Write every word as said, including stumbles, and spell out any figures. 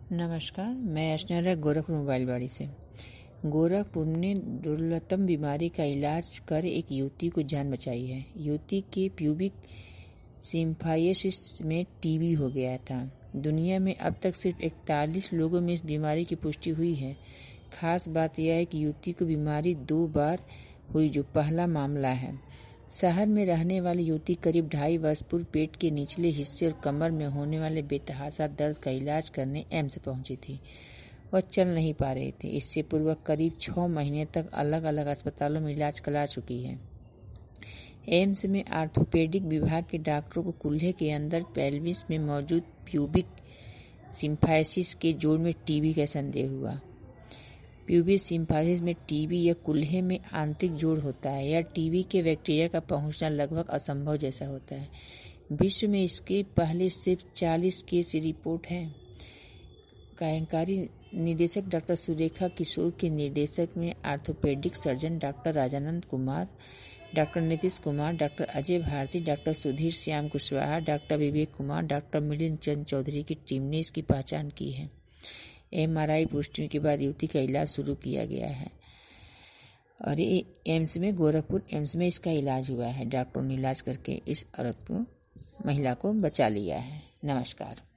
नमस्कार, मैं अर्चना राय गोरखपुर मोबाइल बाड़ी से। गोरखपुर ने दुर्लतम बीमारी का इलाज कर एक युवती को जान बचाई है। युवती के प्यूबिक सिम्फाइसिस में टीबी हो गया था। दुनिया में अब तक सिर्फ इकतालीस लोगों में इस बीमारी की पुष्टि हुई है। खास बात यह है कि युवती को बीमारी दो बार हुई, जो पहला मामला है। शहर में रहने वाली युवती करीब ढाई वर्ष पूर्व पेट के निचले हिस्से और कमर में होने वाले बेतहाशा दर्द का इलाज करने एम्स पहुंची थी। वह चल नहीं पा रही थी। इससे पूर्व करीब छः महीने तक अलग अलग अस्पतालों में इलाज करा चुकी है। एम्स में आर्थोपेडिक विभाग के डॉक्टरों को कूल्हे के अंदर पेल्विस में मौजूद प्यूबिक सिम्फाइसिस के जोड़ में टीबी का संदेह हुआ। प्यूबिक सिम्फाइसिस में टीबी या कूल्हे में आंतरिक जोड़ होता है। यह टीबी के बैक्टीरिया का पहुंचना लगभग असंभव जैसा होता है। विश्व में इसके पहले सिर्फ चालीस केस रिपोर्ट हैं। कार्यकारी निदेशक डॉक्टर सुरेखा किशोर के निर्देशक में orthopaedic surgeon doctor Rajanand Kumar, doctor Nitish Kumar, doctor Ajay Bharti, doctor Sudhir Shyam Kushwaha, doctor Vivek Kumar, doctor Milind Chand Chaudhary की टीम ने इसकी पहचान की है। एमआरआई पुष्टि के बाद युवती का इलाज शुरू किया गया है और ये एम्स में गोरखपुर एम्स में इसका इलाज हुआ है। डॉक्टरों ने इलाज करके इस औरत को महिला को बचा लिया है। नमस्कार।